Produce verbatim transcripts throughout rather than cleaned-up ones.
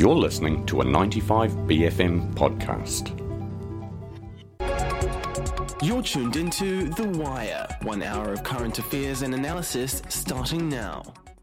You're listening to a ninety-five B F M podcast. You're tuned into The Wire, one hour of current affairs and analysis starting now.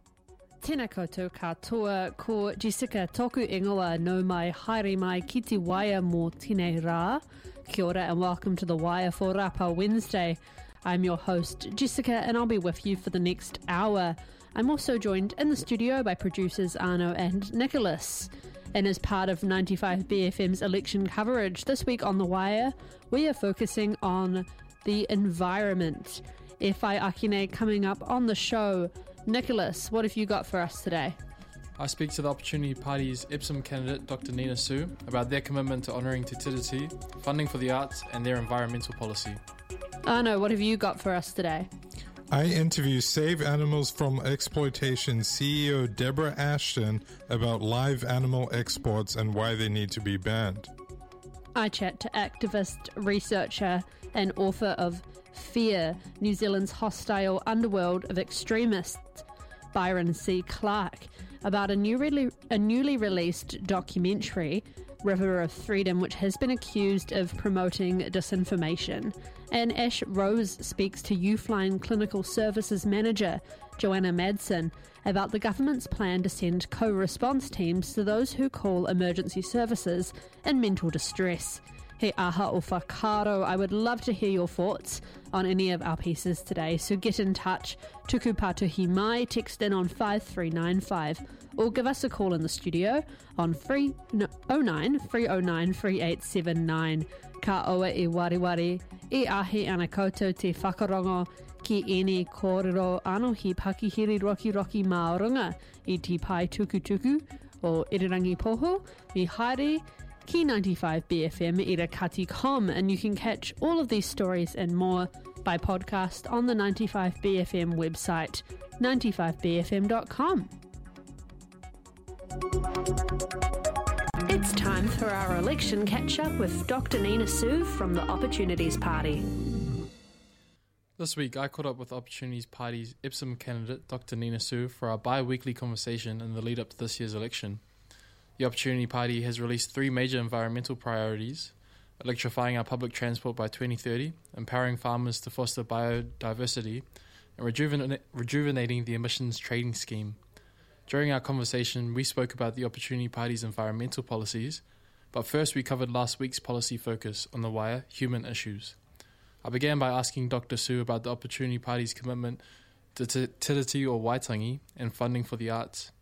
Tēnā koutou katoa, ko Jessica toku ingoa no mai haere mai ki te Wire mō tēnei rā. Kia ora and welcome to The Wire for Rapa Wednesday. I'm your host, Jessica, and I'll be with you for the next hour. I'm also joined in the studio by producers Arno and Nicholas. And as part of ninety-five B F M's election coverage, this week on The Wire, we are focusing on the environment. E whai Akine coming up on the show. Nicholas, what have you got for us today? I speak to the Opportunity Party's Ipsum candidate, Doctor Nina Su, about their commitment to honouring Te Tiriti, funding for the arts, and their environmental policy. Arno, what have you got for us today? I interview Save Animals from Exploitation C E O Deborah Ashton about live animal exports and why they need to be banned. I chat to activist, researcher and author of Fear, New Zealand's hostile underworld of extremists, Byron C. Clark, about a, new re- a newly released documentary, River of Freedom, which has been accused of promoting disinformation. And Ash Rose speaks to Youthline Clinical Services Manager, Joanna Madsen, about the government's plan to send co-response teams to those who call emergency services in mental distress. He aha o whakaaro. I would love to hear your thoughts on any of our pieces today, so get in touch. Tuku patuhi mai, text in on five three nine five, or give us a call in the studio on three oh nine, three oh nine, three eight seven nine. Ka oa e wariwari, e ahi ana koutou te whakarongo ki eni kōrero anō hi pakihiri roki roki maorunga i te pai tuku tuku o Irirangi Poho, mi haere ki ninety-five B F M ira kati com, and you can catch all of these stories and more by podcast on the ninety-five B F M website, ninety-five b f m dot com. It's time for our election catch-up with Doctor Nina Su from the Opportunities Party. This week, I caught up with the Opportunities Party's Ipsum candidate, Doctor Nina Su, for our bi-weekly conversation in the lead-up to this year's election. The Opportunity Party has released three major environmental priorities: electrifying our public transport by twenty thirty, empowering farmers to foster biodiversity, and rejuven- rejuvenating the emissions trading scheme. During our conversation, we spoke about the Opportunity Party's environmental policies, but first we covered last week's policy focus on The Wire, human issues. I began by asking Doctor Su about the Opportunity Party's commitment to Te Tiriti or Waitangi and funding for the arts.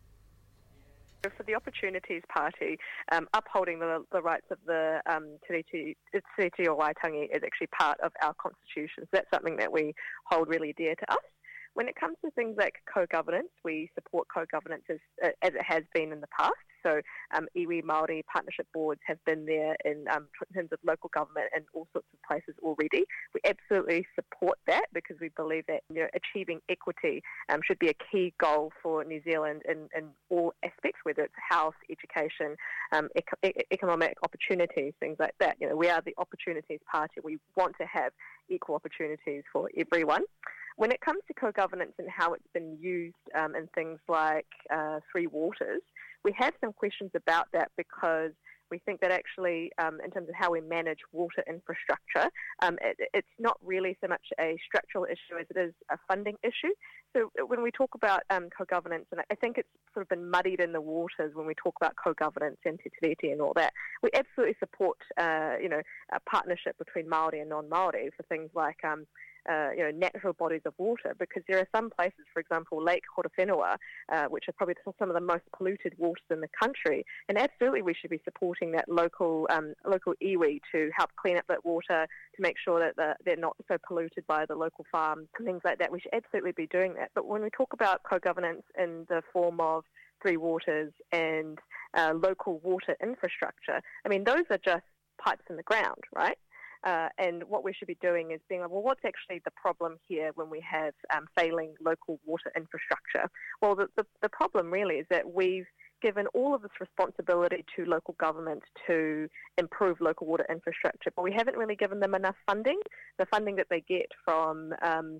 For the Opportunities Party, um, upholding the, the rights of the um, Tiriti, Tiriti or Waitangi is actually part of our constitution. So that's something that we hold really dear to us. When it comes to things like co-governance, we support co-governance as, as it has been in the past. So um, iwi Māori partnership boards have been there in, um, in terms of local government in all sorts of places already. We absolutely support that because we believe that, you know, achieving equity um, should be a key goal for New Zealand in, in all aspects, whether it's health, education, um, ec- economic opportunities, things like that. You know, we are the Opportunities Party. We want to have equal opportunities for everyone. When it comes to co-governance and how it's been used um, in things like uh, Three Waters, we have some questions about that because we think that actually, um, in terms of how we manage water infrastructure, um, it, it's not really so much a structural issue as it is a funding issue. So when we talk about um, co-governance, and I think it's sort of been muddied in the waters when we talk about co-governance and Te Tiriti and all that, we absolutely support, uh, you know, a partnership between Māori and non-Māori for things like um, Uh, you know, natural bodies of water, because there are some places, for example, Lake Horowhenua, uh, which are probably some of the most polluted waters in the country, and absolutely we should be supporting that local um, local iwi to help clean up that water, to make sure that the, they're not so polluted by the local farms and things like that. We should absolutely be doing that. But when we talk about co-governance in the form of Three Waters and uh, local water infrastructure, I mean, those are just pipes in the ground, right? Uh, and what we should be doing is being like, well, what's actually the problem here when we have um, failing local water infrastructure? Well, the, the, the problem really is that we've given all of this responsibility to local government to improve local water infrastructure, but we haven't really given them enough funding. The funding that they get from um,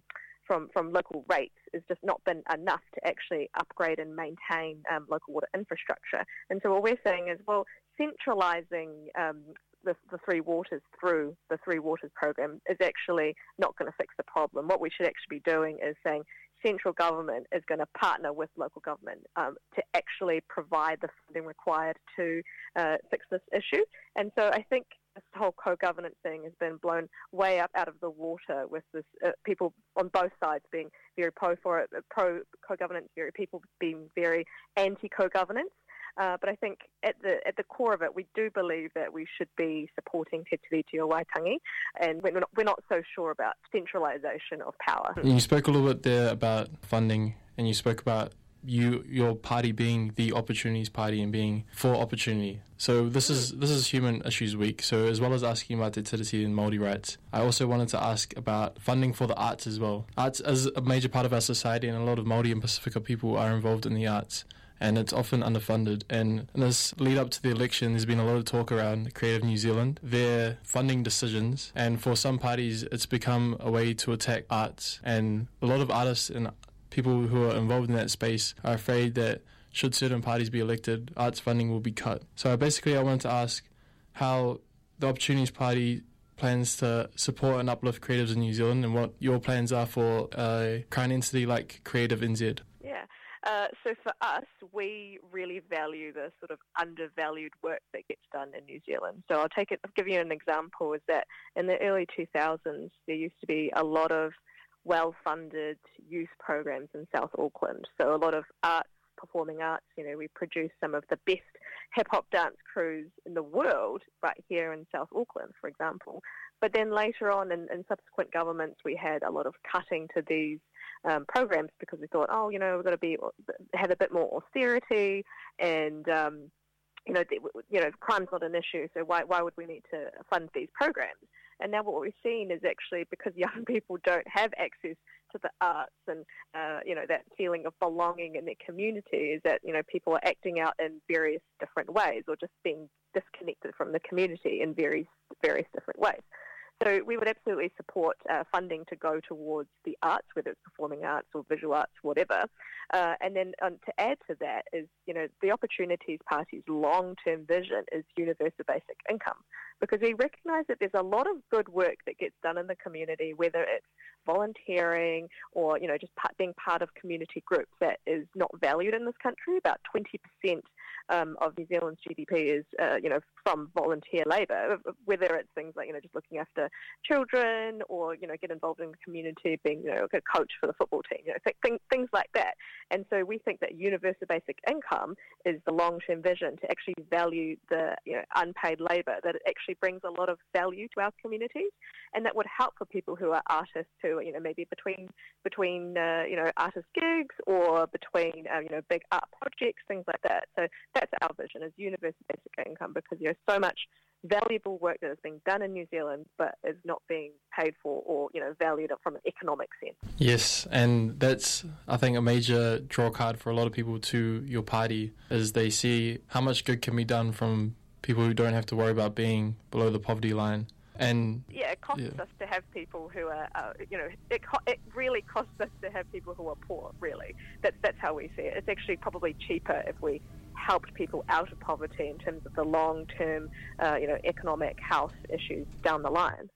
from, from local rates has just not been enough to actually upgrade and maintain um, local water infrastructure. And so what we're saying is, well, centralising um, the, the Three Waters through the Three Waters program is actually not going to fix the problem. What we should actually be doing is saying central government is going to partner with local government um, to actually provide the funding required to uh, fix this issue. And so I think this whole co-governance thing has been blown way up out of the water with this uh, people on both sides being very pro for it, pro co-governance, very people being very anti co-governance. Uh, but I think at the at the core of it, we do believe that we should be supporting Te Tiriti o Waitangi, and we're not, we're not so sure about centralisation of power. And you spoke a little bit there about funding, and you spoke about you your party being the Opportunities Party and being for opportunity. So this is this is Human Issues Week. So as well as asking about Te Tiriti and Māori rights, I also wanted to ask about funding for the arts as well. Arts is a major part of our society, and a lot of Māori and Pacifica people are involved in the arts, and it's often underfunded. And in this lead up to the election, there's been a lot of talk around Creative New Zealand, their funding decisions, and for some parties it's become a way to attack arts, and a lot of artists and people who are involved in that space are afraid that should certain parties be elected, arts funding will be cut. So basically I wanted to ask how the Opportunities Party plans to support and uplift creatives in New Zealand, and what your plans are for a current entity like Creative N Z. Yeah. Uh, so for us, we really value the sort of undervalued work that gets done in New Zealand. So I'll take it, I'll give you an example, is that in the early two thousands, there used to be a lot of well-funded youth programs in South Auckland. So a lot of arts, performing arts, you know, we produce some of the best hip-hop dance crews in the world right here in South Auckland, for example. But then later on in, in subsequent governments, we had a lot of cutting to these um, programs because we thought, oh, you know, we've got to be have a bit more austerity, and um, you know, you know, crime's not an issue, so why why would we need to fund these programs? And now what we've seen is actually because young people don't have access to the arts and, uh, you know, that feeling of belonging in their community, is that, you know, people are acting out in various different ways or just being disconnected from the community in various, various different ways. So we would absolutely support uh, funding to go towards the arts, whether it's performing arts or visual arts, whatever. Uh, and then um, to add to that is, you know, the Opportunities Party's long-term vision is universal basic income, because we recognise that there's a lot of good work that gets done in the community, whether it's volunteering or, you know, just part, being part of community groups, that is not valued in this country. About twenty percent um, of New Zealand's G D P is, uh, you know, from volunteer labour, whether it's things like, you know, just looking after children or, you know, get involved in the community, being, you know, a coach for the football team, you know, th- th- things like that. And so we think that universal basic income is the long-term vision to actually value the, you know, unpaid labour, that it actually brings a lot of value to our communities, and that would help for people who are artists who are, you know, maybe between, between uh, you know, artist gigs or between, uh, you know, big art projects, things like that. So that's our vision, is universal basic income, because there's so much valuable work that is being done in New Zealand but is not being paid for or, you know, valued from an economic sense. Yes, and that's, I think, a major draw card for a lot of people to your party, is they see how much good can be done from people who don't have to worry about being below the poverty line. And yeah, it costs yeah. us to have people who are, uh, you know, it, co- it really costs us to have people who are poor, really. That's, that's how we see it. It's actually probably cheaper if we helped people out of poverty in terms of the long-term, uh, you know, economic health issues down the line.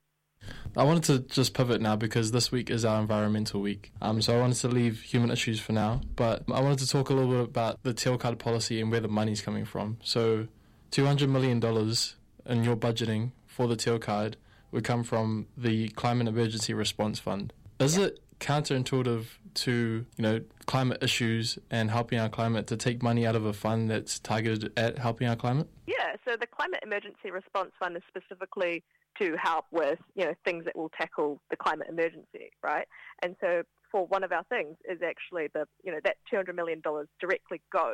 I wanted to just pivot now, because this week is our environmental week. Um, so I wanted to leave human issues for now, but I wanted to talk a little bit about the tail card policy and where the money's coming from. So two hundred million dollars in your budgeting for the tail card would come from the Climate Emergency Response Fund. Is it counterintuitive to, you know, climate issues and helping our climate to take money out of a fund that's targeted at helping our climate? Yeah, so the Climate Emergency Response Fund is specifically to help with, you know, things that will tackle the climate emergency, right? And so for one of our things is actually the, you know, that two hundred million dollars directly goes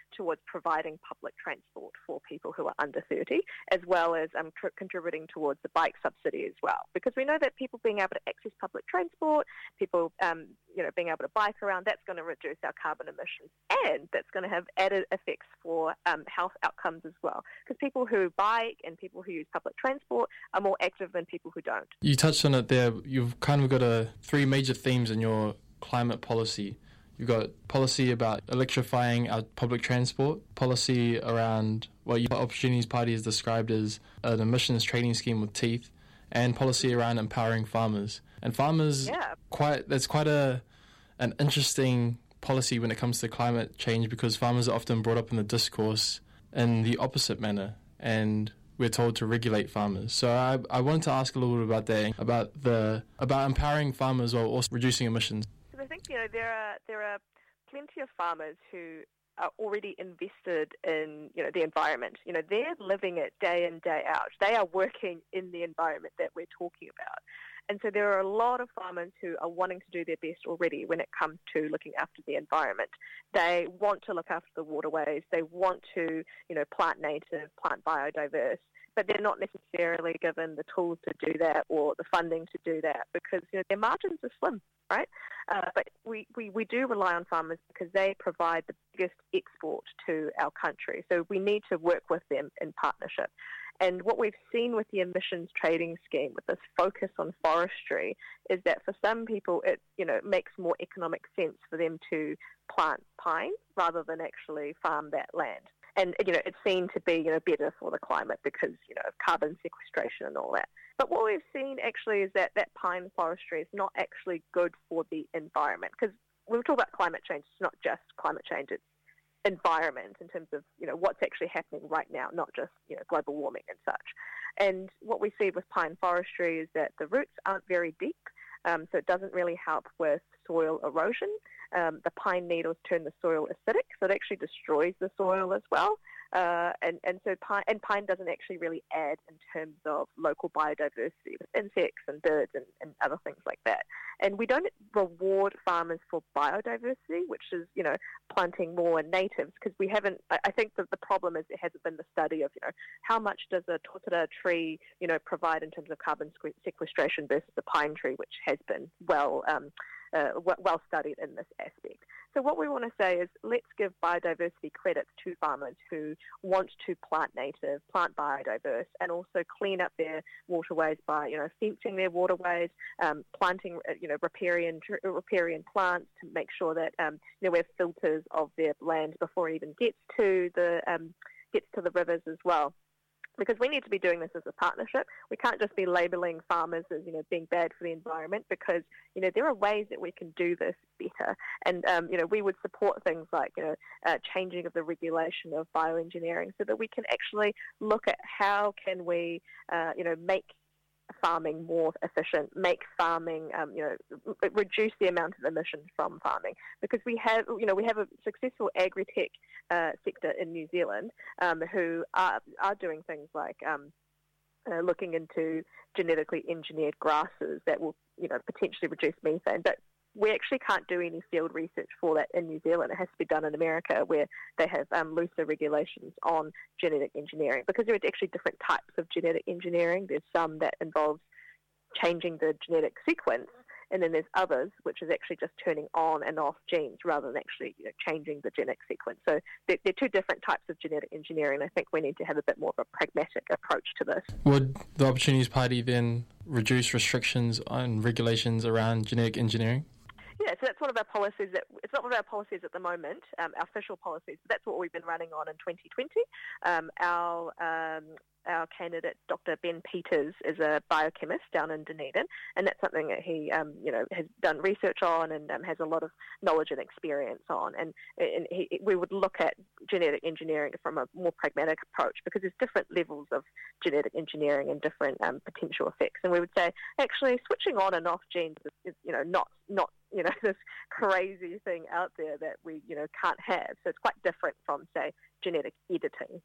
towards providing public transport for people who are under thirty, as well as um, tr- contributing towards the bike subsidy as well. Because we know that people being able to access public transport, people um, you know being able to bike around, that's going to reduce our carbon emissions, and that's going to have added effects for um, health outcomes as well. Because people who bike and people who use public transport are more active than people who don't. You touched on it there. You've kind of got a, three major themes in your climate policy. You've got policy about electrifying our public transport, policy around what your Opportunities Party has described as an emissions trading scheme with teeth, and policy around empowering farmers. And farmers, yeah. quite that's quite a an interesting policy when it comes to climate change, because farmers are often brought up in the discourse in the opposite manner, and we're told to regulate farmers. So I, I wanted to ask a little bit about that, about the about empowering farmers while also reducing emissions. So I think you know there are there are plenty of farmers who are already invested in you know the environment. You know they're living it day in, day out. They are working in the environment that we're talking about. And so there are a lot of farmers who are wanting to do their best already when it comes to looking after the environment. They want to look after the waterways. They want to, you know, plant native, plant biodiverse, but they're not necessarily given the tools to do that or the funding to do that because, you know, their margins are slim, right? Uh, but we, we, we do rely on farmers because they provide the biggest export to our country. So we need to work with them in partnership. And what we've seen with the emissions trading scheme, with this focus on forestry, is that for some people it, you know, makes more economic sense for them to plant pine rather than actually farm that land. And, you know, it's seen to be, you know, better for the climate because, you know, of carbon sequestration and all that. But what we've seen actually is that that pine forestry is not actually good for the environment. Because when we talk about climate change, it's not just climate change, it's environment in terms of, you know, what's actually happening right now, not just, you know, global warming and such. And what we see with pine forestry is that the roots aren't very deep, um, so it doesn't really help with soil erosion. Um, the pine needles turn the soil acidic, so it actually destroys the soil as well. Uh, and, and so pine, and pine doesn't actually really add in terms of local biodiversity with insects and birds and, and other things like that. And we don't reward farmers for biodiversity, which is, you know, planting more natives, because we haven't, I think that the problem is there hasn't been the study of, you know, how much does a totara tree, you know, provide in terms of carbon sequestration versus a pine tree, which has been well um, uh, well studied in this aspect. So what we want to say is let's give biodiversity credits to farmers who want to plant native, plant biodiverse, and also clean up their waterways by, you know, fencing their waterways, um, planting, you know, riparian, riparian plants to make sure that, um, you know, we have filters of their land before it even gets to the um, gets to the rivers as well. Because we need to be doing this as a partnership. We can't just be labelling farmers as, you know, being bad for the environment, because, you know, there are ways that we can do this better. And, um, you know, we would support things like, you know, uh, changing of the regulation of bioengineering so that we can actually look at how can we, uh, you know, make farming more efficient, make farming, um, you know, reduce the amount of emissions from farming, because we have, you know, we have a successful agri-tech uh, sector in New Zealand um, who are are doing things like um, uh, looking into genetically engineered grasses that will, you know, potentially reduce methane, but we actually can't do any field research for that in New Zealand. It has to be done in America, where they have um, looser regulations on genetic engineering, because there are actually different types of genetic engineering. There's some that involves changing the genetic sequence, and then there's others which is actually just turning on and off genes rather than actually, you know, changing the genetic sequence. So they're, they're two different types of genetic engineering. I think we need to have a bit more of a pragmatic approach to this. Would the Opportunities Party then reduce restrictions on regulations around genetic engineering? Yeah, so that's one of our policies. That it's not one of our policies at the moment, um, our official policies, but that's what we've been running on in twenty twenty. Um, our um, our candidate, Doctor Ben Peters, is a biochemist down in Dunedin, and that's something that he, um, you know, has done research on and um, has a lot of knowledge and experience on. And, and he, we would look at genetic engineering from a more pragmatic approach, because there's different levels of genetic engineering and different um, potential effects. And we would say, actually, switching on and off genes is, is you know, not not you know, this crazy thing out there that we, you know, can't have. So it's quite different from, say, genetic editing.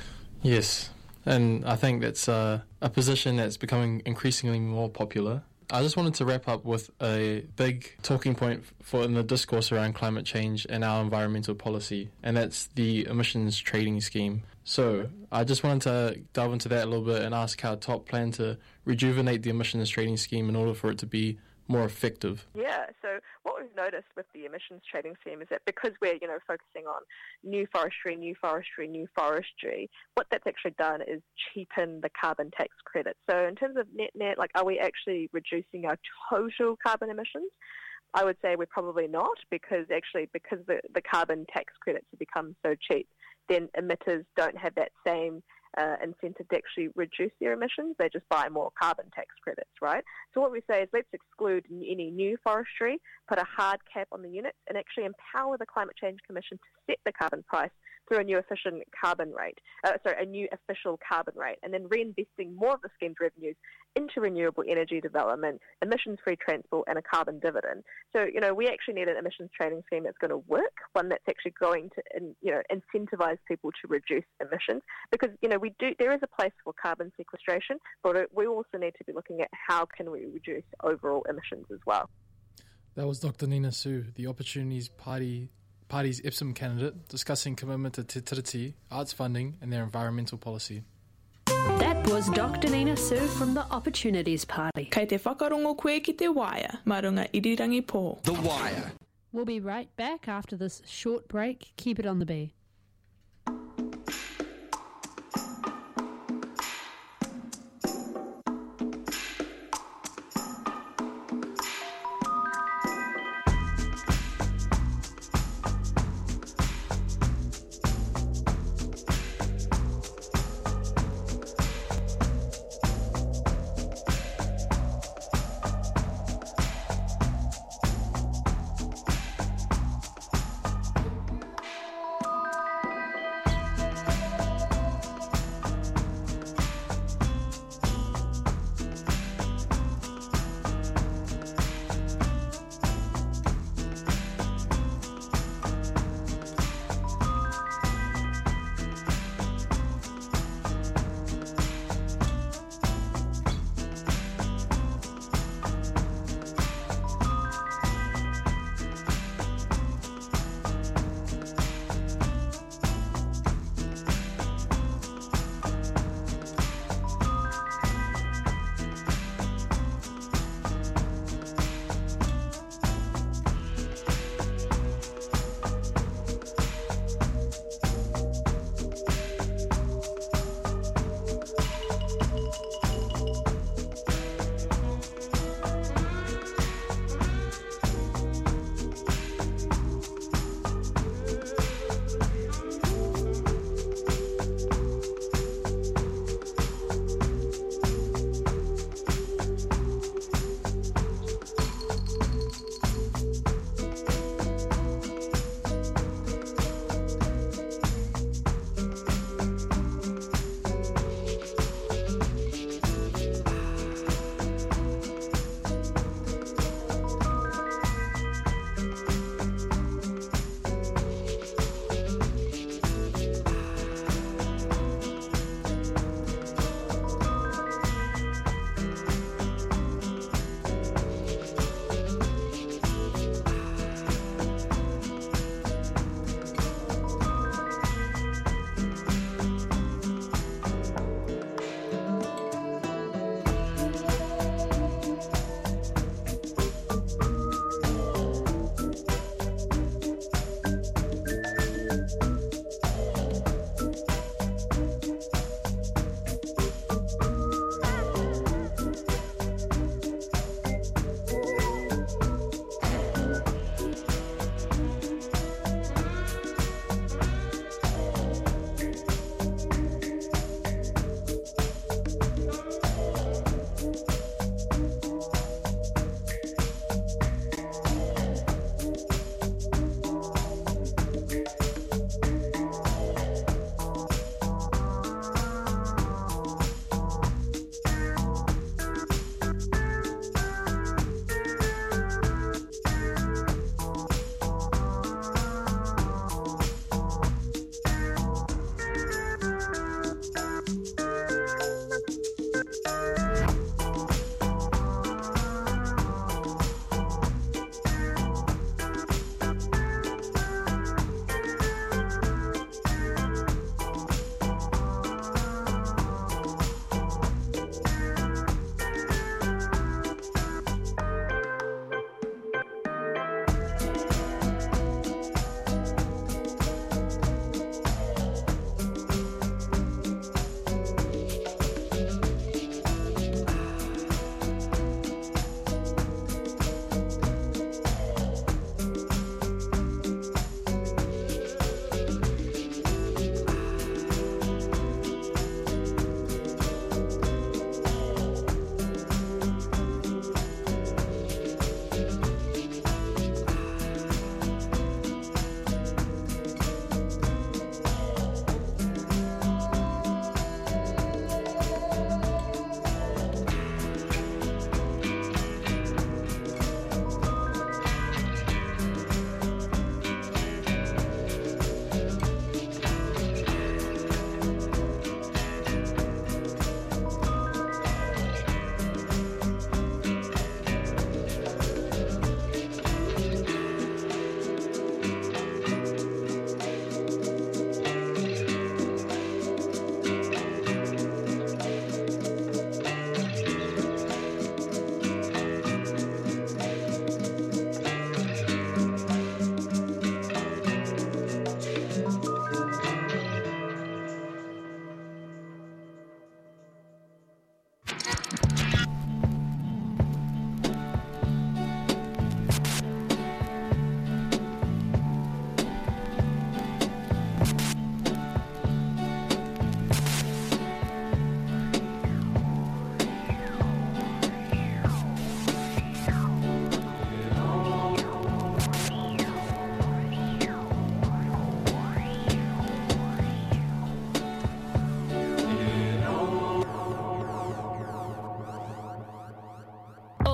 Yes, and I think that's uh, a position that's becoming increasingly more popular. I just wanted to wrap up with a big talking point for in the discourse around climate change and our environmental policy, and that's the emissions trading scheme. So I just wanted to delve into that a little bit and ask how TOP plan to rejuvenate the emissions trading scheme in order for it to be more effective. Yeah, so what we've noticed with the emissions trading scheme is that because we're, you know, focusing on new forestry, new forestry, new forestry, what that's actually done is cheapen the carbon tax credit. So in terms of net net, like, are we actually reducing our total carbon emissions? I would say we're probably not, because actually because the, the carbon tax credits have become so cheap, then emitters don't have that same uh, incentive to actually reduce their emissions. They just buy more carbon tax credits, right? So what we say is let's exclude any new forestry, put a hard cap on the units, and actually empower the Climate Change Commission to set the carbon price through a new efficient carbon rate, uh, sorry, a new official carbon rate, and then reinvesting more of the scheme's revenues into renewable energy development, emissions-free transport, and a carbon dividend. So, you know, we actually need an emissions trading scheme that's going to work, one that's actually going to, you know, incentivize people to reduce emissions, because, you know, we do, there is a place for carbon sequestration, but we also need to be looking at how can we reduce overall emissions as well. That was Doctor Nina Su, the Opportunities Party Party's Ipsum candidate, discussing commitment to Te Tiriti, arts funding, and their environmental policy. That was Doctor Nina Su from the Opportunities Party. Kei te whakarongo koe ki te Wire, marunga irirangi pō. The Wire. We'll be right back after this short break. Keep it on the B.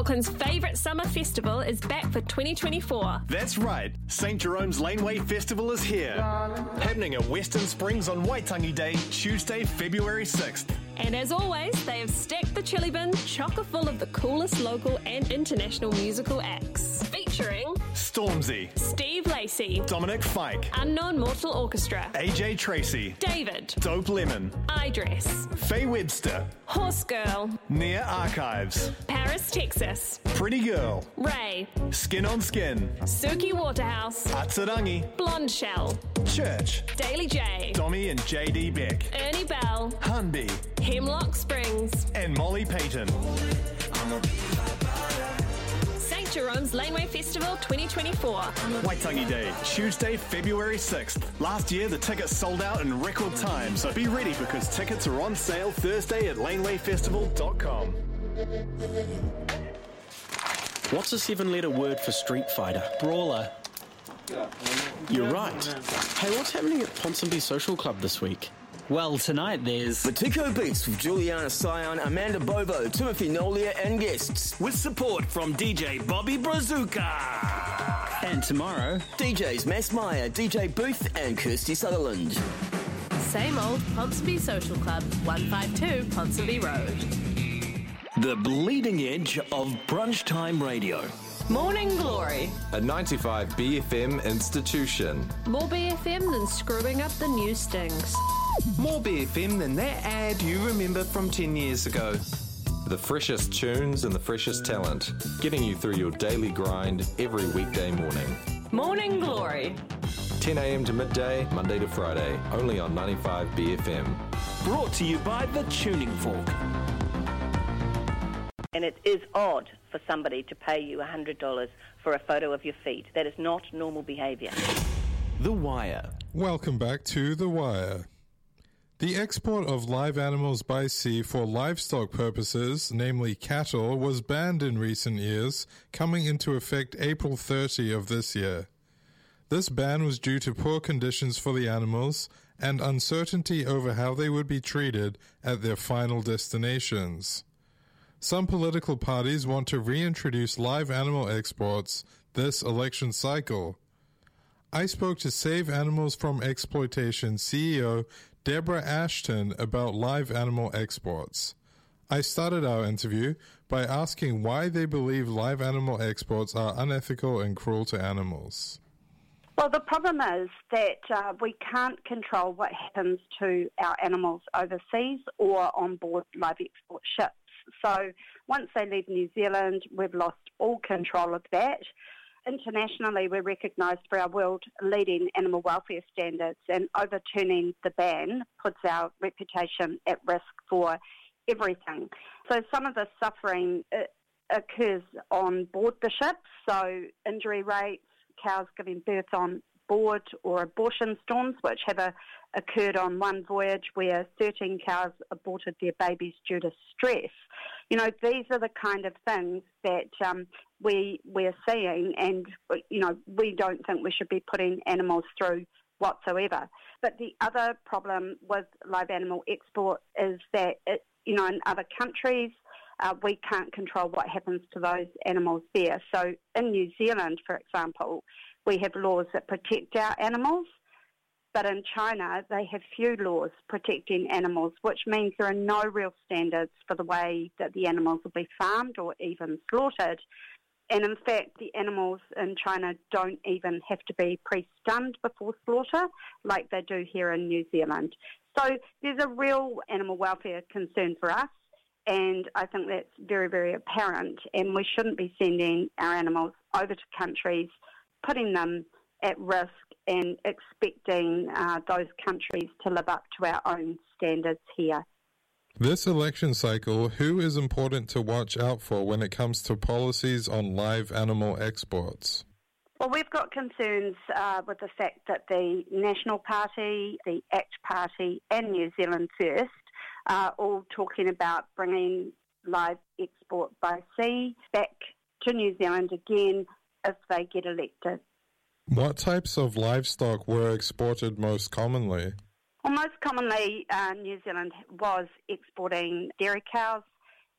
Auckland's favourite summer festival is back for twenty twenty-four. That's right. Saint Jerome's Laneway Festival is here. Happening at Western Springs on Waitangi Day, Tuesday, February sixth. And as always, they have stacked the chili bin chocker full of the coolest local and international musical acts. Featuring Stormzy, Steve Lacey, Dominic Fike, Unknown Mortal Orchestra, A J Tracy, David, Dope Lemon, iDress, Faye Webster, Horse Girl, Near Archives, Paris, Texas, Pretty Girl, Ray, Skin on Skin, Suki Waterhouse, Atsarangi, Blonde Shell, Church, Daily J, Dommy and J D Beck, Ernie Bell, Hunby, Hemlock Springs, and Molly Payton. Saint Jerome's Laneway Festival twenty twenty-four. Waitangi Day, Tuesday, February sixth. Last year, the tickets sold out in record time, so be ready because tickets are on sale Thursday at laneway festival dot com. What's a seven-letter word for Street Fighter? Brawler. You're right. Hey, what's happening at Ponsonby Social Club this week? Well, tonight there's Batiko Beats with Juliana Sion, Amanda Bovo, Timothy Nolia and guests. With support from D J Bobby Brazuca. And tomorrow, D Js Mass Meyer, D J Booth and Kirsty Sutherland. Same old Ponsonby Social Club, one fifty-two Ponsonby Road. The bleeding edge of brunch time radio. Morning Glory. A ninety-five B F M institution. More B F M than screwing up the news stings. More B F M than that ad you remember from ten years ago. The freshest tunes and the freshest talent, getting you through your daily grind every weekday morning. Morning Glory. ten a.m. to midday, Monday to Friday, only on ninety-five B F M. Brought to you by The Tuning Fork. And it is odd for somebody to pay you one hundred dollars for a photo of your feet. That is not normal behaviour. The Wire. Welcome back to The Wire. The export of live animals by sea for livestock purposes, namely cattle, was banned in recent years, coming into effect April thirtieth of this year. This ban was due to poor conditions for the animals and uncertainty over how they would be treated at their final destinations. Some political parties want to reintroduce live animal exports this election cycle. I spoke to Save Animals from Exploitation C E O Deborah Ashton about live animal exports. I started our interview by asking why they believe live animal exports are unethical and cruel to animals. Well, the problem is that uh, we can't control what happens to our animals overseas or on board live export ships. So once they leave New Zealand, we've lost all control of that. Internationally, we're recognised for our world-leading animal welfare standards, and overturning the ban puts our reputation at risk for everything. So some of the suffering uh, occurs on board the ships, so injury rates, cows giving birth on board, or abortion storms, which have a, occurred on one voyage where thirteen cows aborted their babies due to stress. You know, these are the kind of things that um, we, we're seeing, and, you know, we don't think we should be putting animals through whatsoever. But the other problem with live animal export is that, it, you know, in other countries, uh, we can't control what happens to those animals there. So in New Zealand, for example, we have laws that protect our animals, but in China they have few laws protecting animals, which means there are no real standards for the way that the animals will be farmed or even slaughtered. And in fact, the animals in China don't even have to be pre-stunned before slaughter like they do here in New Zealand. So there's a real animal welfare concern for us, and I think that's very, very apparent, and we shouldn't be sending our animals over to countries, putting them at risk and expecting uh, those countries to live up to our own standards here. This election cycle, who is important to watch out for when it comes to policies on live animal exports? Well, we've got concerns uh, with the fact that the National Party, the ACT Party and New Zealand First are all talking about bringing live export by sea back to New Zealand again if they get elected. What types of livestock were exported most commonly? Well, most commonly, uh, New Zealand was exporting dairy cows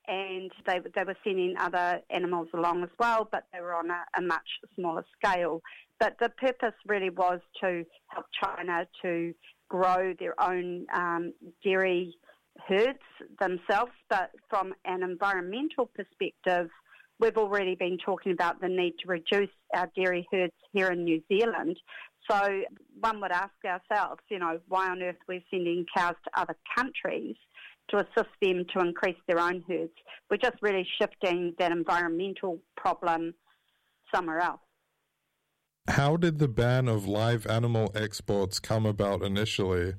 and they, they were sending other animals along as well, but they were on a, a much smaller scale. But the purpose really was to help China to grow their own um, dairy herds themselves, but from an environmental perspective, we've already been talking about the need to reduce our dairy herds here in New Zealand. So one would ask ourselves, you know, why on earth we're sending cows to other countries to assist them to increase their own herds. We're just really shifting that environmental problem somewhere else. How did the ban of live animal exports come about initially?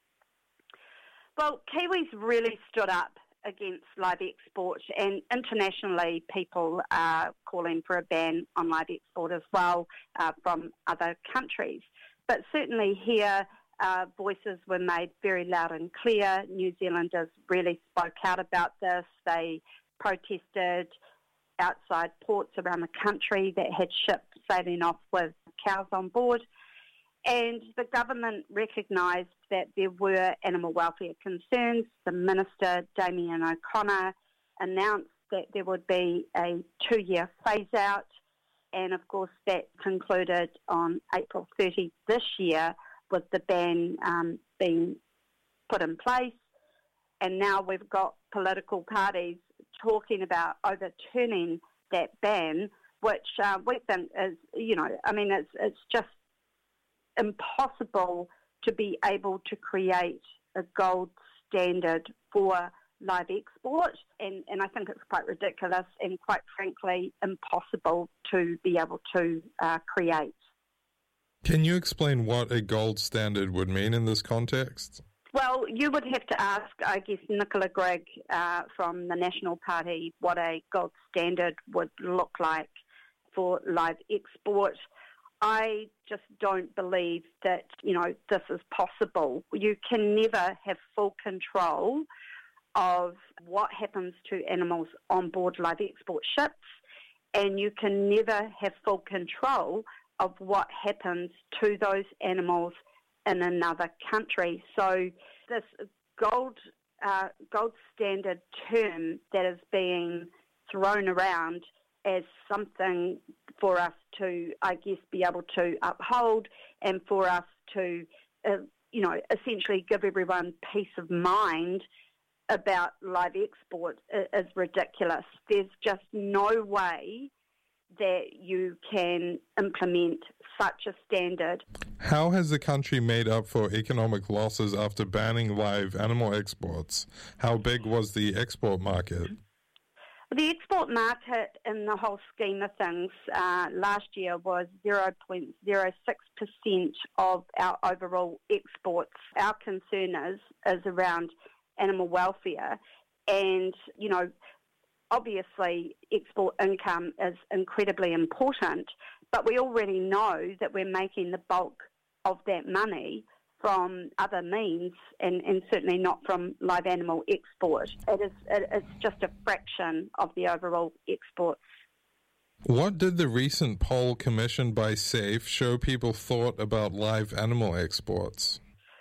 Well, Kiwis really stood up against live export, and internationally people are calling for a ban on live export as well uh, from other countries. But certainly here, uh, voices were made very loud and clear. New Zealanders really spoke out about this. They protested outside ports around the country that had ships sailing off with cows on board. And the government recognised that there were animal welfare concerns. The Minister, Damien O'Connor, announced that there would be a two-year phase-out, and of course that concluded on April thirtieth this year with the ban um, being put in place. And now we've got political parties talking about overturning that ban, which uh, we think is, you know, I mean, it's it's just impossible to be able to create a gold standard for live export, and, and I think it's quite ridiculous and quite frankly impossible to be able to uh, create. Can you explain what a gold standard would mean in this context? Well, you would have to ask, I guess, Nicola Grigg uh, from the National Party what a gold standard would look like for live export. I just don't believe that, you know, this is possible. You can never have full control of what happens to animals on board live export ships, and you can never have full control of what happens to those animals in another country. So this gold uh, gold standard term that is being thrown around as something for us to, I guess, be able to uphold and for us to, uh, you know, essentially give everyone peace of mind about live export is ridiculous. There's just no way that you can implement such a standard. How has the country made up for economic losses after banning live animal exports? How big was the export market? The export market in the whole scheme of things uh, last year was zero point zero six percent of our overall exports. Our concern is, is around animal welfare, and, you know, obviously export income is incredibly important, but we already know that we're making the bulk of that money from other means, and, and certainly not from live animal export. It is, it, it's just a fraction of the overall exports. What did the recent poll commissioned by SAFE show people thought about live animal exports?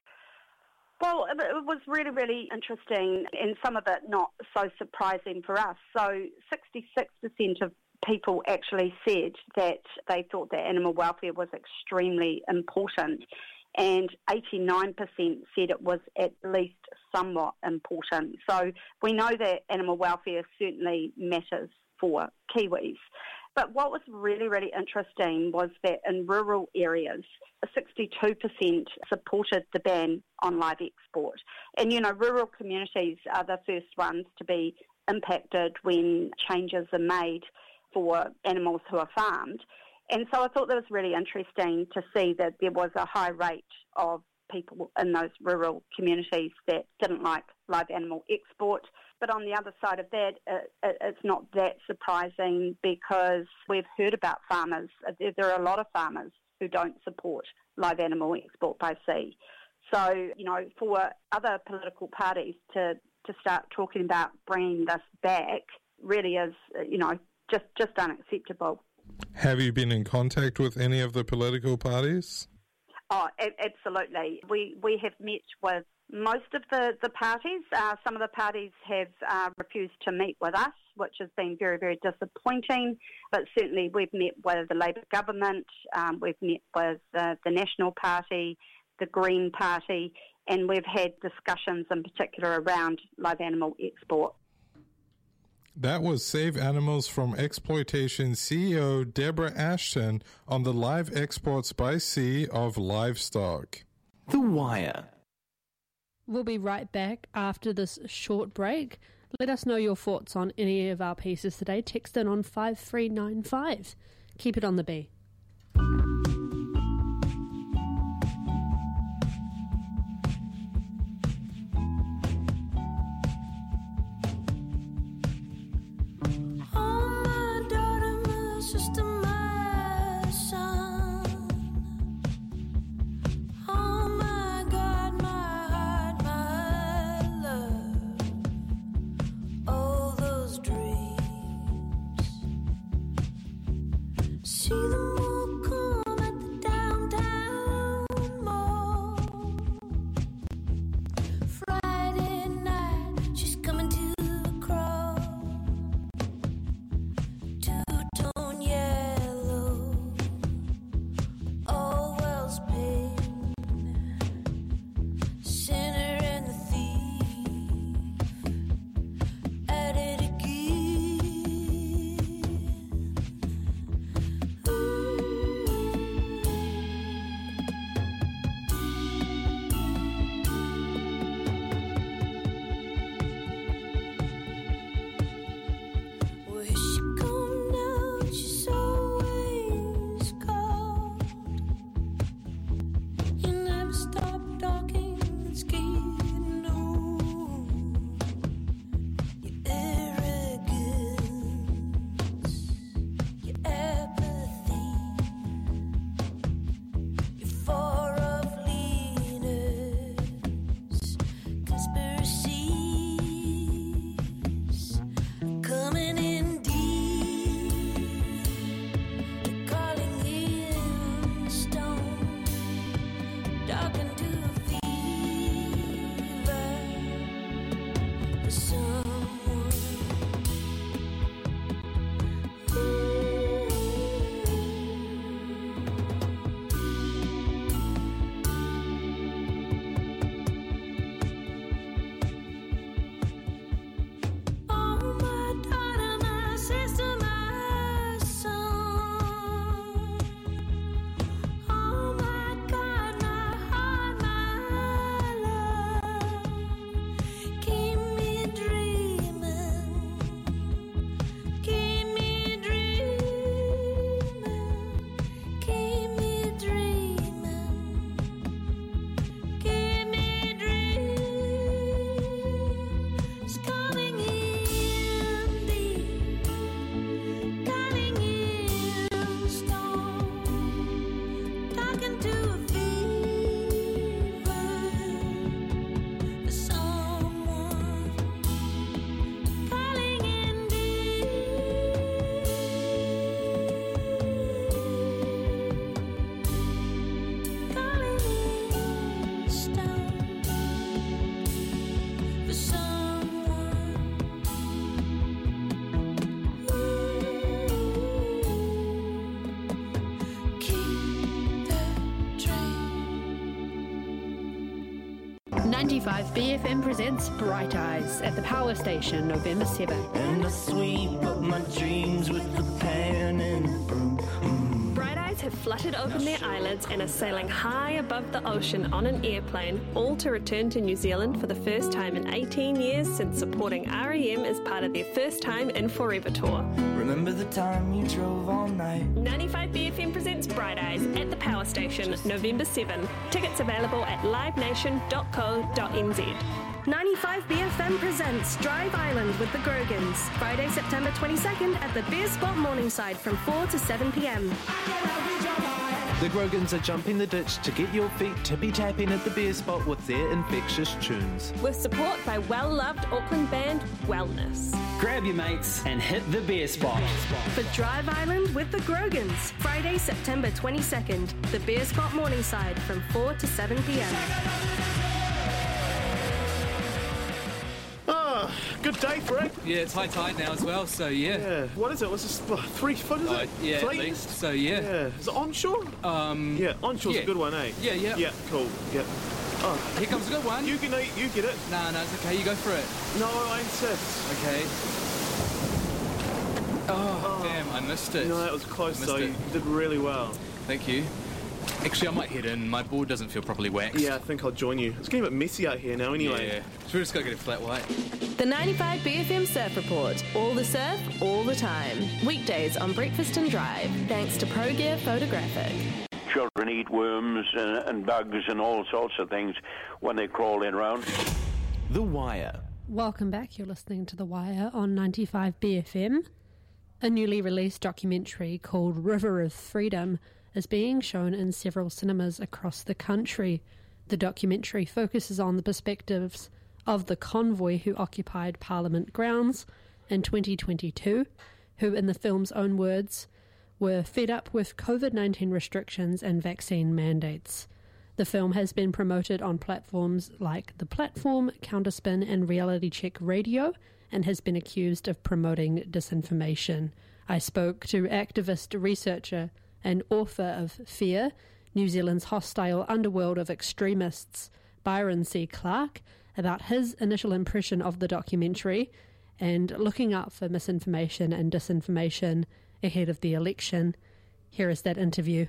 Well, it was really, really interesting, and some of it not so surprising for us. So sixty-six percent of people actually said that they thought that animal welfare was extremely important, and eighty-nine percent said it was at least somewhat important. So we know that animal welfare certainly matters for Kiwis. But what was really, really interesting was that in rural areas, sixty-two percent supported the ban on live export. And, you know, rural communities are the first ones to be impacted when changes are made for animals who are farmed. And so I thought that was really interesting to see that there was a high rate of people in those rural communities that didn't like live animal export. But on the other side of that, it, it, it's not that surprising because we've heard about farmers. There, there are a lot of farmers who don't support live animal export by sea. So, you know, for other political parties to, to start talking about bringing this back really is, you know, just, just unacceptable. Have you been in contact with any of the political parties? Oh, a- absolutely. We we have met with most of the, the parties. Uh, some of the parties have uh, refused to meet with us, which has been very, very disappointing. But certainly we've met with the Labour government, um, we've met with uh, the National Party, the Green Party, and we've had discussions in particular around live animal export. That was Save Animals from Exploitation C E O Deborah Ashton on the live exports by sea of livestock. The Wire. We'll be right back after this short break. Let us know your thoughts on any of our pieces today. Text in on five three nine five. Keep it on the B. See them all come at the downtown mall. Friday night, she's coming to the crawl. Two-tone yellow, all Wells pain. Sinner and the thief, at it again. Where she gone now? She's always called. You never stop talking, it's getting old. Your arrogance, your apathy, your four of leaders, conspiracies coming in deep. They're calling in stone, talking to a fever for someone. Oh, my daughter, my sister, my son. Oh, my God, my heart, my love. Keep me dreaming. Keep me dreaming. Keep me dreaming. Keep me dreaming. It's coming in deep, calling in storm, talking to a fever for someone, calling in deep, calling in stone for someone. Keep the train. ninety-five B F M presents Bright Eyes at the Power Station, November seventh. And I sweep up my dreams with the pen and broom. Bright Eyes have fluttered open their eyelids and are sailing high above the ocean on an airplane, all to return to New Zealand for the first time in eighteen years since supporting R E M as part of their First Time in Forever tour. Remember the time you drove all night? ninety-five B F M presents Bright Eyes at the Power Station, November seventh. Tickets available at live nation dot co dot n z. ninety-five B F M presents Drive Island with the Grogans, Friday, September twenty-second at the Beer Spot Morningside from four to seven p.m. The Grogans are jumping the ditch to get your feet tippy-tapping at the beer spot with their infectious tunes. With support by well-loved Auckland band Wellness. Grab your mates and hit the beer spot. For Drive Island with the Grogans, Friday, September twenty-second, the Beer Spot Morningside from four to seven p.m. Good day, Frank. Yeah, it's high tide now as well, so yeah. Yeah. What is it? What's this? What, three foot, is Uh, it? yeah, Three? at least. So yeah. Yeah. Is it onshore? Um. Yeah, onshore's yeah. a good one, eh? Yeah, yeah. Yeah, cool. Yeah. Oh, here comes a good one. You can eat. You get it. Nah, no, it's okay. You go for it. No, I insist. Okay. Oh, Oh. damn! I missed it. No, that was close Missed though. it. You did really well. Thank you. Actually, I might head in. My board doesn't feel properly waxed. Yeah, I think I'll join you. It's getting a bit messy out here now anyway. Yeah. Should we just go get a flat white? The ninety-five B F M Surf Report. All the surf, all the time. Weekdays on Breakfast and Drive. Thanks to Pro Gear Photographic. Children eat worms and, and bugs and all sorts of things when they crawl in around. The Wire. Welcome back. You're listening to The Wire on ninety-five B F M. A newly released documentary called River of Freedom is being shown in several cinemas across the country. The documentary focuses on the perspectives of the convoy who occupied Parliament grounds in twenty twenty-two, who, in the film's own words, were fed up with COVID nineteen restrictions and vaccine mandates. The film has been promoted on platforms like The Platform, Counterspin and Reality Check Radio, and has been accused of promoting disinformation. I spoke to activist, researcher and author of Fear, New Zealand's hostile underworld of extremists, Byron C. Clark, about his initial impression of the documentary and looking out for misinformation and disinformation ahead of the election. Here is that interview.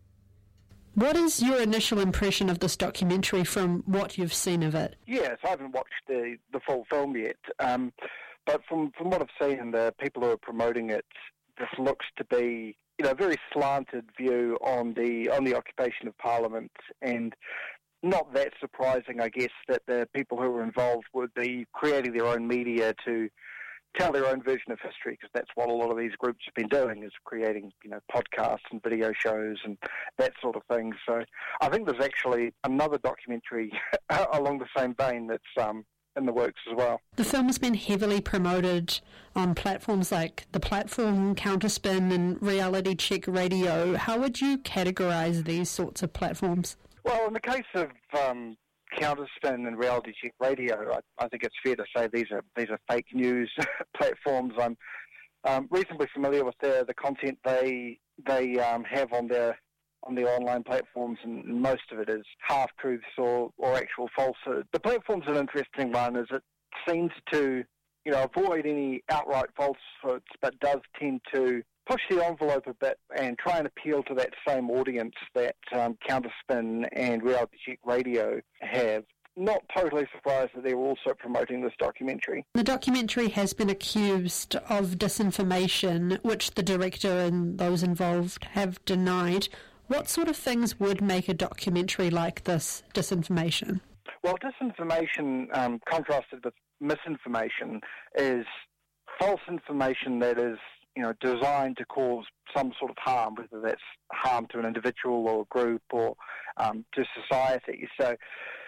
What is your initial impression of this documentary from what you've seen of it? Yes, I haven't watched the, the full film yet, um, but from, from what I've seen and the people who are promoting it, this looks to be, you know, a very slanted view on the on the occupation of Parliament, and not that surprising, I guess, that the people who are involved would be creating their own media to tell their own version of history, because that's what a lot of these groups have been doing, is creating, you know, podcasts and video shows and that sort of thing. So I think there's actually another documentary along the same vein that's um, in the works as well. The film has been heavily promoted on platforms like The Platform, Counterspin and Reality Check Radio. How would you categorise these sorts of platforms? Well, in the case of um, Counterspin and Reality Check Radio, I, I think it's fair to say these are these are fake news platforms. I'm um, reasonably familiar with the the content they they um, have on their on the online platforms, and most of it is half truths or, or actual falsehood. The platform's an interesting one, as it seems to, you know, avoid any outright falsehoods, but does tend to push the envelope a bit and try and appeal to that same audience that um, Counterspin and Reality Check Radio have. Not totally surprised that they're also promoting this documentary. The documentary has been accused of disinformation, which the director and those involved have denied. What sort of things would make a documentary like this disinformation? Well, disinformation, um, contrasted with misinformation, is false information that is, you know, designed to cause some sort of harm, whether that's harm to an individual or a group or um, to society. So,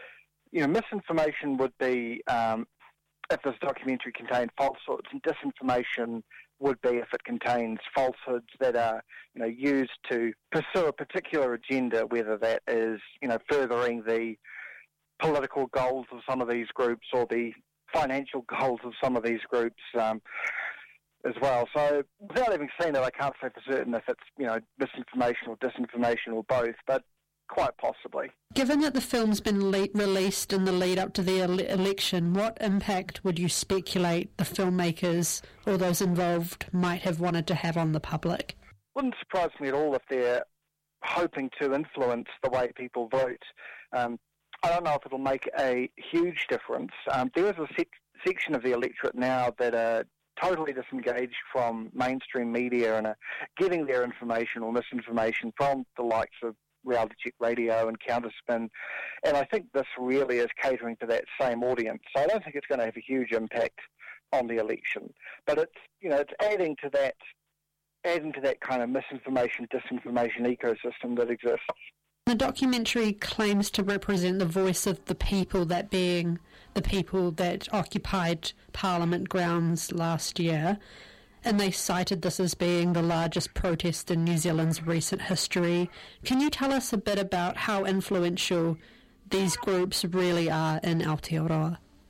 you know, misinformation would be um, if this documentary contained falsehoods, and disinformation would be if it contains falsehoods that are, you know, used to pursue a particular agenda, whether that is, you know, furthering the political goals of some of these groups or the financial goals of some of these groups um, as well. So without having seen it, I can't say for certain if it's, you know, misinformation or disinformation or both, but quite possibly. Given that the film's been le- released in the lead up to the ele- election, what impact would you speculate the filmmakers or those involved might have wanted to have on the public? Wouldn't surprise me at all if they're hoping to influence the way people vote. Um, I don't know if it'll make a huge difference. Um, there is a sec- section of the electorate now that are totally disengaged from mainstream media and are getting their information or misinformation from the likes of Reality Check Radio and Counterspin, and I think this really is catering to that same audience. So I don't think it's going to have a huge impact on the election, but it's, you know, it's adding to that, adding to that kind of misinformation, disinformation ecosystem that exists. The documentary claims to represent the voice of the people, that being the people that occupied Parliament grounds last year, and they cited this as being the largest protest in New Zealand's recent history. Can you tell us a bit about how influential these groups really are in Aotearoa?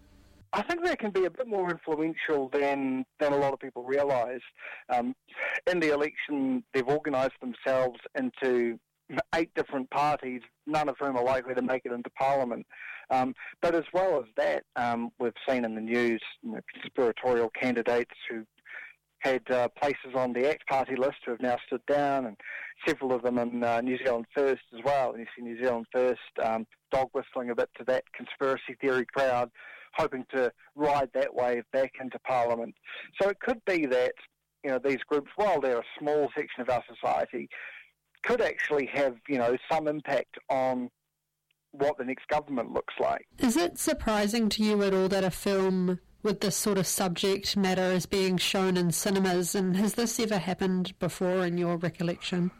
I think they can be a bit more influential than than a lot of people realise. Um, in the election, they've organised themselves into eight different parties, none of whom are likely to make it into Parliament. Um, but as well as that, um, we've seen in the news you know, conspiratorial candidates who had uh, places on the ACT Party list who have now stood down, and several of them in uh, New Zealand First as well. And you see New Zealand First um, dog whistling a bit to that conspiracy theory crowd, hoping to ride that wave back into Parliament. So it could be that you know these groups, while they're a small section of our society, could actually have you know some impact on what the next government looks like. Is it surprising to you at all that a film with this sort of subject matter is being shown in cinemas, and has this ever happened before in your recollection?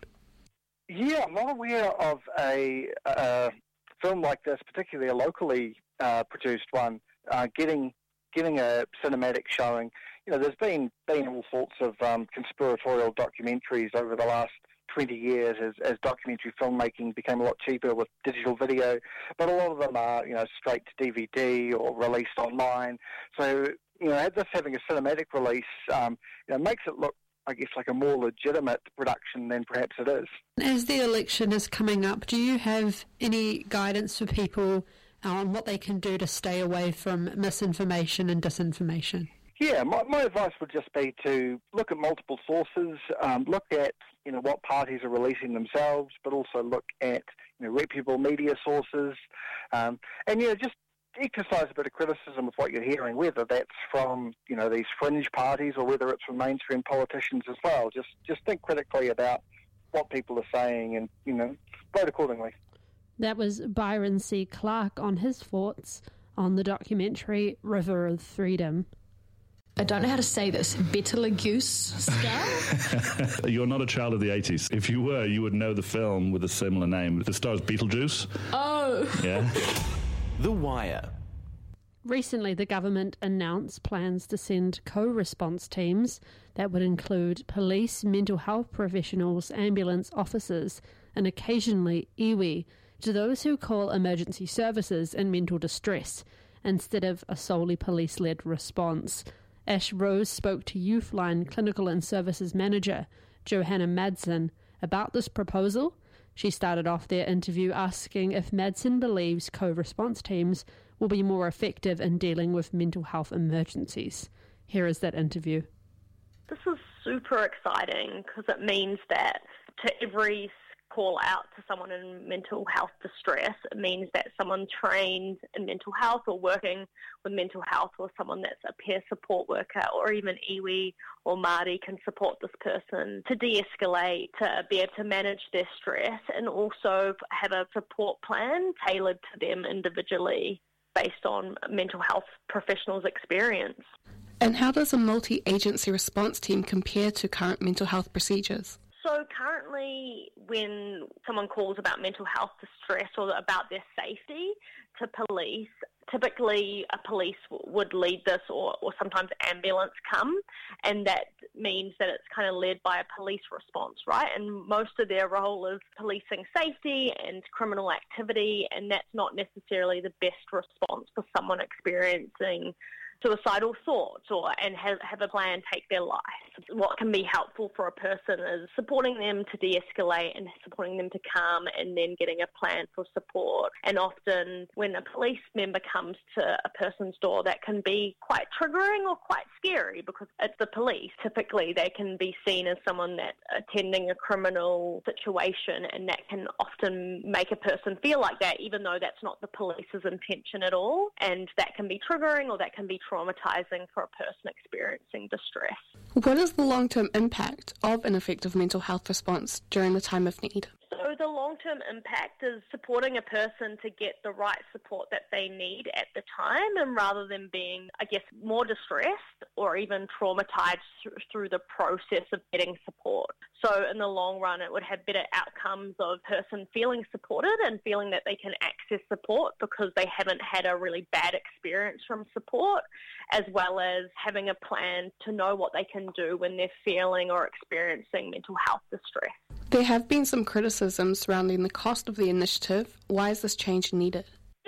Yeah, I'm not aware of a, a film like this, particularly a locally uh, produced one, uh, getting getting a cinematic showing. You know, there's been been all sorts of um, conspiratorial documentaries over the last twenty years as, as documentary filmmaking became a lot cheaper with digital video, but a lot of them are, you know, straight to D V D or released online. So, you know, this having a cinematic release, um, you know, makes it look, I guess, like a more legitimate production than perhaps it is. As the election is coming up, do you have any guidance for people on what they can do to stay away from misinformation and disinformation? Yeah, my, my advice would just be to look at multiple sources, um, look at you know what parties are releasing themselves, but also look at you know reputable media sources, um, and you know just exercise a bit of criticism of what you're hearing, whether that's from you know these fringe parties or whether it's from mainstream politicians as well. Just just think critically about what people are saying, and you know vote accordingly. That was Byron C. Clark on his thoughts on the documentary River of Freedom. I don't know how to say this, Betelgeuse star? You're not a child of the eighties. If you were, you would know the film with a similar name. The star is Beetlejuice. Oh. Yeah. The Wire. Recently, the government announced plans to send co-response teams that would include police, mental health professionals, ambulance officers, and occasionally iwi to those who call emergency services in mental distress, instead of a solely police-led response. Ash Rose spoke to Youthline Clinical and Services Manager Johanna Madsen about this proposal. She started off their interview asking if Madsen believes co-response teams will be more effective in dealing with mental health emergencies. Here is that interview. This is super exciting because it means that to every call out to someone in mental health distress, it means that someone trained in mental health or working with mental health, or someone that's a peer support worker or even iwi or Māori can support this person to de-escalate, to be able to manage their stress, and also have a support plan tailored to them individually based on mental health professionals' experience. And how does a multi-agency response team compare to current mental health procedures? So currently, when someone calls about mental health distress or about their safety to police, typically a police would lead this, or, or sometimes ambulance come, and that means that it's kind of led by a police response, right? And most of their role is policing safety and criminal activity, and that's not necessarily the best response for someone experiencing suicidal thoughts or and have, have a plan take their life. What can be helpful for a person is supporting them to de-escalate and supporting them to calm, and then getting a plan for support. And often when a police member comes to a person's door, that can be quite triggering or quite scary because it's the police. Typically they can be seen as someone that's attending a criminal situation, and that can often make a person feel like that, even though that's not the police's intention at all. And that can be triggering, or that can be traumatizing for a person experiencing distress. What is the long-term impact of an effective mental health response during the time of need? So the long-term impact is supporting a person to get the right support that they need at the time, and rather than being, I guess, more distressed or even traumatized through the process of getting support. So in the long run, it would have better outcomes of a person feeling supported and feeling that they can access support because they haven't had a really bad experience from support, as well as having a plan to know what they can do when they're feeling or experiencing mental health distress. There have been some criticisms surrounding the cost of the initiative. Why is this change needed? Yeah,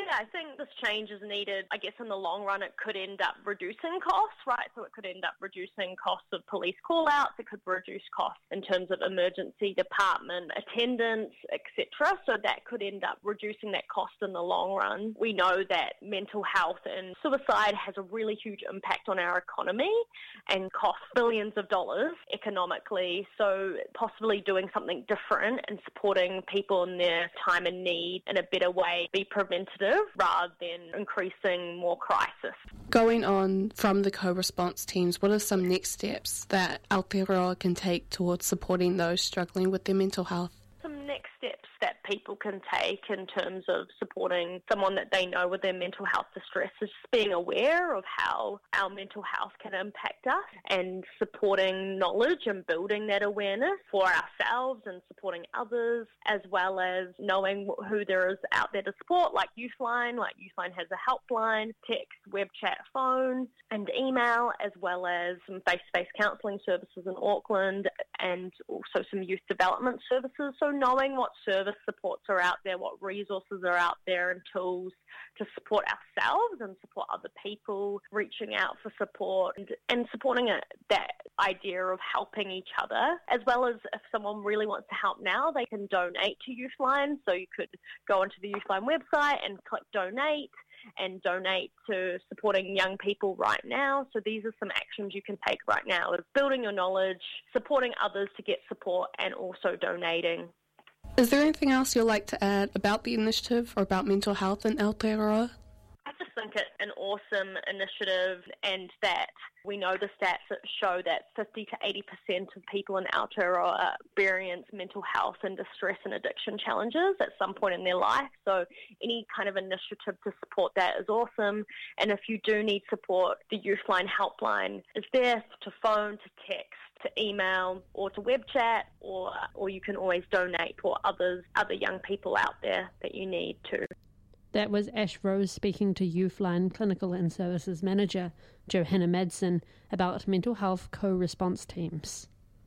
Yeah, I think this change is needed. I guess in the long run, it could end up reducing costs, right? So it could end up reducing costs of police call-outs. It could reduce costs in terms of emergency department attendance, et cetera. So that could end up reducing that cost in the long run. We know that mental health and suicide has a really huge impact on our economy and costs billions of dollars economically. So possibly doing something different and supporting people in their time of need in a better way, be preventative rather than increasing more crisis. Going on from the co-response teams, what are some next steps that Aotearoa can take towards supporting those struggling with their mental health? Some next steps that people can take in terms of supporting someone that they know with their mental health distress is just being aware of how our mental health can impact us and supporting knowledge and building that awareness for ourselves and supporting others, as well as knowing who there is out there to support, like Youthline. Like Youthline has a helpline, text, web chat, phone and email, as well as some face-to-face counselling services in Auckland and also some youth development services. So knowing what service supports are out there, what resources are out there and tools to support ourselves and support other people, reaching out for support and, and supporting it, that idea of helping each other, as well as if someone really wants to help now, they can donate to Youthline. So you could go onto the Youthline website and click donate and donate to supporting young people right now. So these are some actions you can take right now, is building your knowledge, supporting others to get support and also donating. Is there anything else you'd like to add about the initiative or about mental health in Aotearoa? I just think it's an awesome initiative, and that we know the stats that show that fifty to eighty percent of people in Aotearoa experience mental health and distress and addiction challenges at some point in their life. So any kind of initiative to support that is awesome. And if you do need support, the Youthline helpline is there to phone, to text, to email or to web chat, or or you can always donate for others, other young people out there that you need to. That was Ash Rose speaking to Youthline Clinical and Services Manager Johanna Madsen about mental health co-response teams.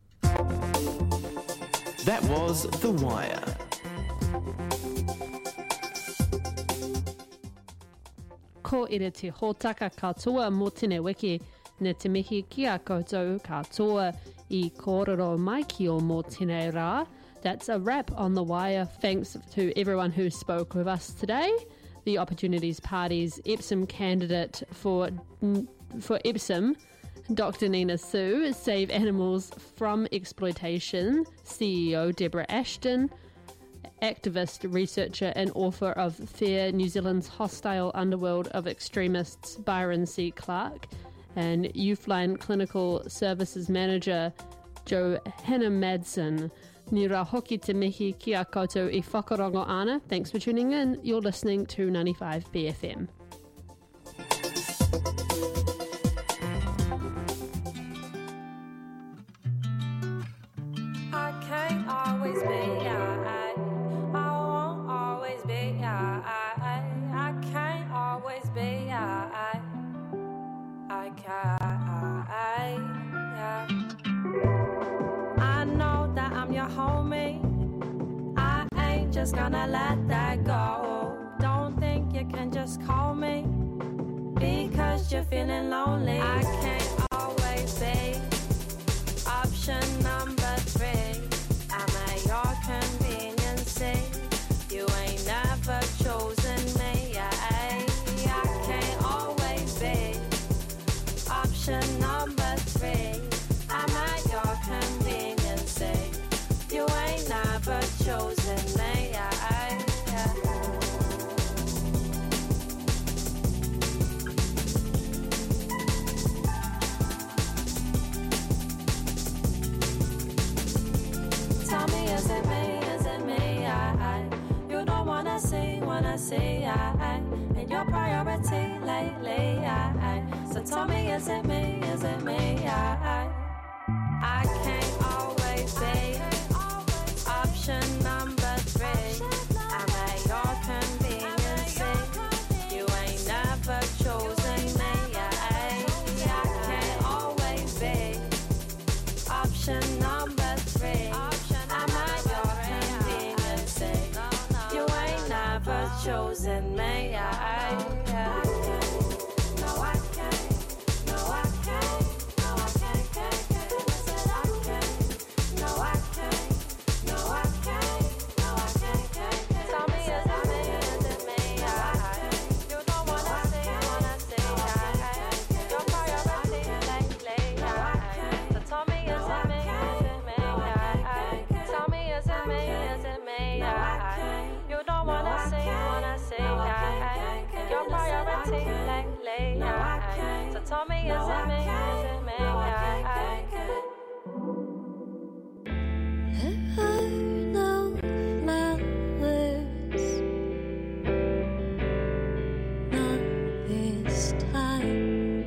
That was The Wire. Ko ere te hōtaka katoa mō tēnei wiki, ne te mihi ki a koutou katoa I kōrero mai ki o mō tēnei rā. That's a wrap on The Wire. Thanks to everyone who spoke with us today. The Opportunities Party's Epsom candidate for for Epsom, Doctor Nina Sue, Save Animals from Exploitation, C E O Deborah Ashton, activist, researcher and author of Fear, New Zealand's Hostile Underworld of Extremists, Byron C. Clark, and Youthline Clinical Services Manager Johanna Madsen. Ni rā hoki te mihi ki a koutou I whakarongo ana. Thanks for tuning in. You're listening to ninety-five B F M. I can't always be I, I won't always be I, I can't always be I, I can't, yeah. I know that I'm your homie. I ain't just gonna let that go. Don't think you can just call me because you're feeling lonely. I can't always be option number three. I'm at your convenience. You ain't never chosen me. I, I can't always be option number three. I'm at your convenience. You ain't never chosen me. I, I, Tell me, is it me? Is it me? I, I, you don't wanna see, wanna see. I, I, and your priority lately. I, I, so tell me, is it me? Is it me? I, I. I can't always be option number three. I'm at your convenience. You ain't never chosen me. I, I can't always be option number three. I'm at your convenience. You ain't never chosen me. I, told me, is it me, is it me? I, I, There are no flowers, not this time.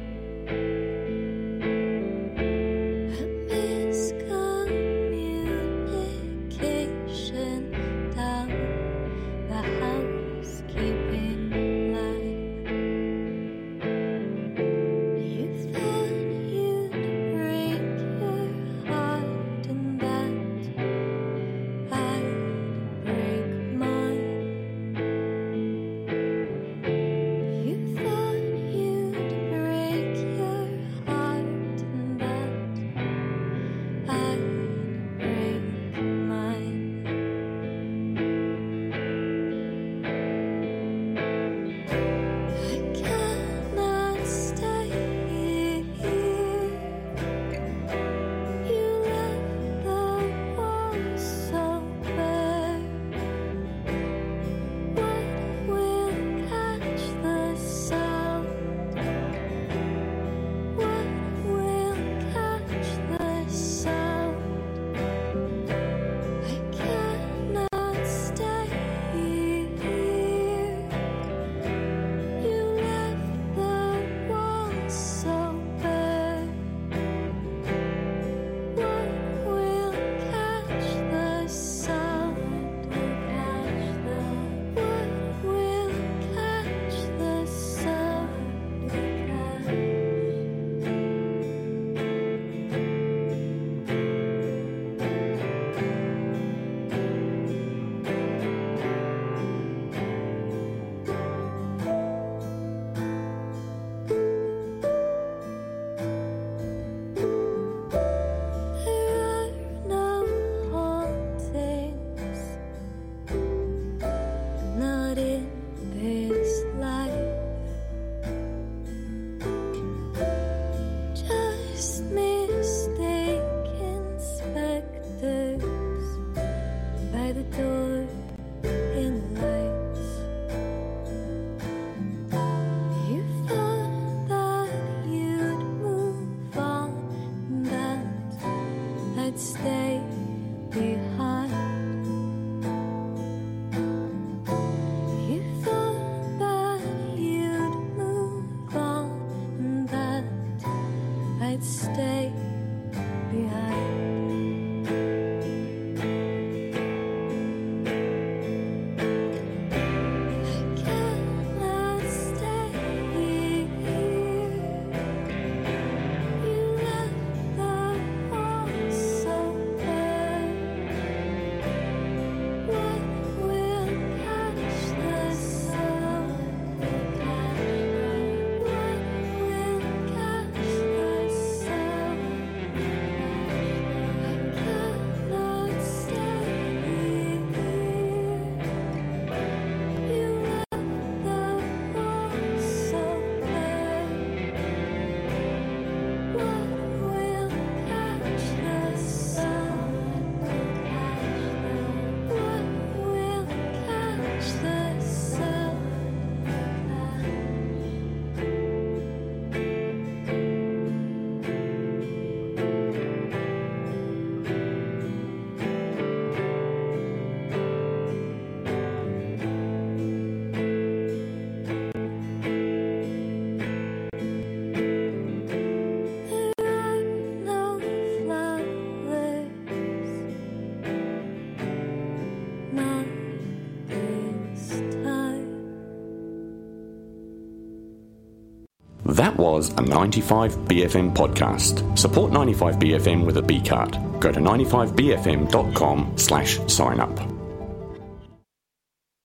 That was a ninety-five B F M podcast. Support ninety-five B F M with a B card. Go to ninety-five B F M dot com slash sign up.